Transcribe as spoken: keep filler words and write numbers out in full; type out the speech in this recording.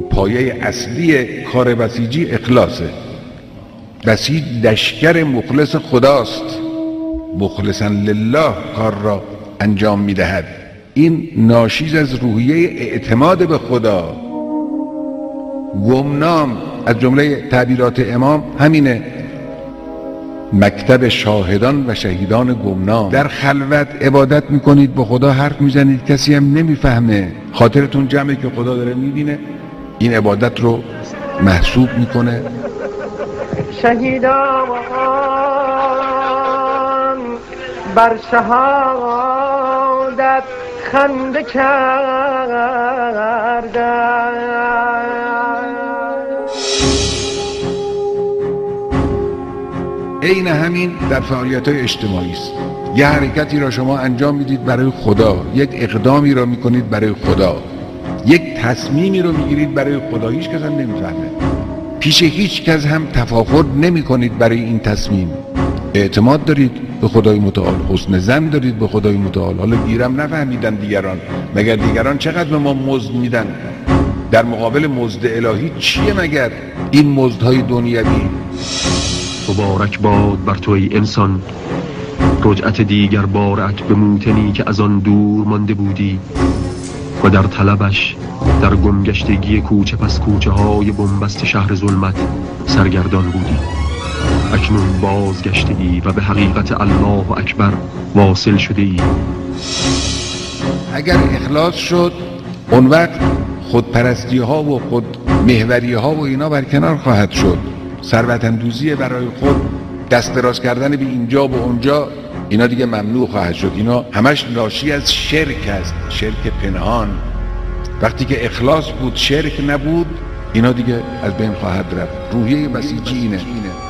پایه اصلی کار بسیجی اخلاصه. بسیج لشکر مخلص خداست، مخلصا لله کار را انجام میدهد. این ناشیز از روحیه اعتماد به خدا. گمنام از جمله تعبیرات امام همینه، مکتب شاهدان و شهیدان گمنام. در خلوت عبادت میکنید، با خدا حرف میزنید، کسی هم نمیفهمه، خاطرتون جمعه که خدا داره میبینه، این عبادت رو محسوب میکنه. شهیدان بر شهادت خنده کردند. عین همین در فعالیت‌های اجتماعی است. یه حرکتی را شما انجام میدید برای خدا، یک اقدامی را میکنید برای خدا، یک تصمیمی رو میگیرید برای خدا، هیچ کس هم نمیفهمه، پیش هیچ کس هم تفاخر نمی کنید برای این تصمیم. اعتماد دارید به خدای متعال، حسن ظن دارید به خدای متعال. حالا گیرم نفهمیدن دیگران، مگر دیگران چقدر به ما مزد میدن؟ در مقابل مزد الهی چیه مگر این مزدهای دنیوی؟ مبارک باد بر تو ای انسان، رجعت دیگر بارت به موطنی که از آن دور مانده بودی و در طلبش در گمگشتگی کوچه پس کوچه های بنبست شهر ظلمت سرگردان بودی. اکنون بازگشته ای و به حقیقت الله اکبر واصل شده ای. اگر اخلاص شد، اون وقت خودپرستی ها و خود محوری ها و اینا برکنار خواهد شد. ثروت اندوزی برای خود، دست دراز کردن به اینجا و اونجا، اینا دیگه ممنوع خواهد شد. اینا همش ناشی از شرک است، شرک پنهان. وقتی که اخلاص بود، شرک نبود، اینا دیگه از بین خواهد رفت. روحیه بسیجی اینه.